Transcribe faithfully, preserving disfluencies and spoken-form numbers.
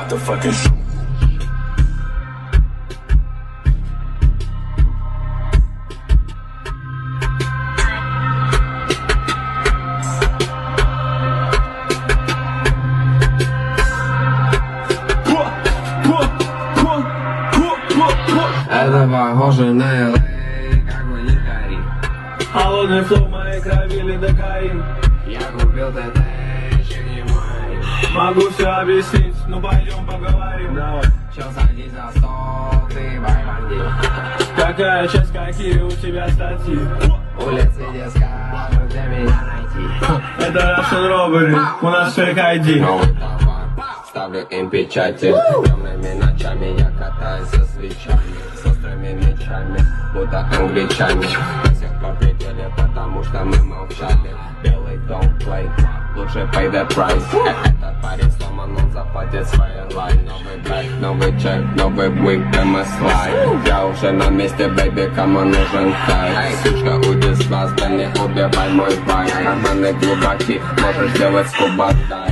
about to fucking shoot. Это похоже на эл эй, как у них горит. Холодный флоу моей крови лидокаин. Я купил ТТ, еще не май. Могу все объяснить, ну пойдем поговорим. Давай. Чё садись за стол, ты байбанди. Какая часть, какие у тебя статьи? Улицы не скажут, где меня найти. Это Russian Robbery, у нас фейк ай ди. Новый товар, ставлю им печати. Темными ночами я катаюсь со свечами, с острыми мечами, будто англичане. До сих пор пределе, потому что мы молчали. Белый don't play, лучше pay the price. Этот парень сломан, он заплатит свои лайн. Новый бэк, новый чек, новый whip, эм эс лайн. Я уже на месте, baby, кому нужен кайф. Сучка, уйди с глаз, да не убивай мой вайб. Карманы глубоки, можешь делать скуба.